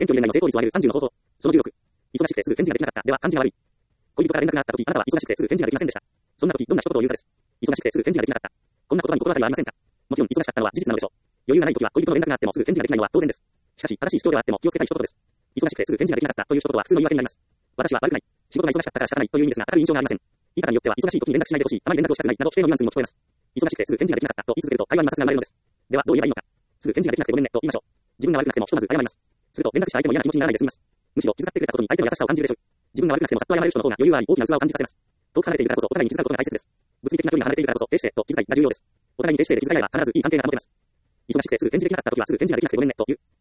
遠距離恋愛の成功率を上げる30の方法。その16。忙しくてすぐ返事ができなかった。では、感じが悪い。恋人から連絡があったとき、あなたは忙しくてすぐ返事ができませんでした。そんなとき、どんな一言を言うかです。忙しくてすぐ返事ができなかった。こんな言葉に心当たりはありませんか？もちろん、忙しかったのは事実なのでしょう。余裕がないときは恋人の連絡があってもすぐ返事ができないのは当然です。しかし、正しい主張ではあっても気をつけたい一言です。忙しくてすぐ返事ができなかったという一言は普通の言い訳になります。私は悪くない。仕事が忙しかったから仕方ないという意味ですが、明るい印象がありません。言い方によっては、忙しい時に連絡しないでほしい、あまり連絡をしたくないなど否定のニュアンスにも聞こえます。忙しくてすぐ返事ができなかったと言い続けると会話に摩擦が生まれるのです。では、どう言えばいいのか。すぐ返事ができなくてごめんねと言いましょう。自分が悪くなくてもひとまず謝ります。すると、連絡した相手も嫌な気持ちにならないで済みます。むしろ気遣ってくれたことに相手の優しさを感じるでしょう。自分が悪くなくてもさっと謝れる人の方が余裕があり、大きな器を感じさせます。遠く離れているからこそお互いに気遣うことが大切です。物理的な距離が離れているからこそ低姿勢と気遣いが重要です。お互いに低姿勢で気遣い合えば必ずいい関係が保てます。忙しくてすぐ返事できなかった時はすぐ返事ができなくてごめんねと言う。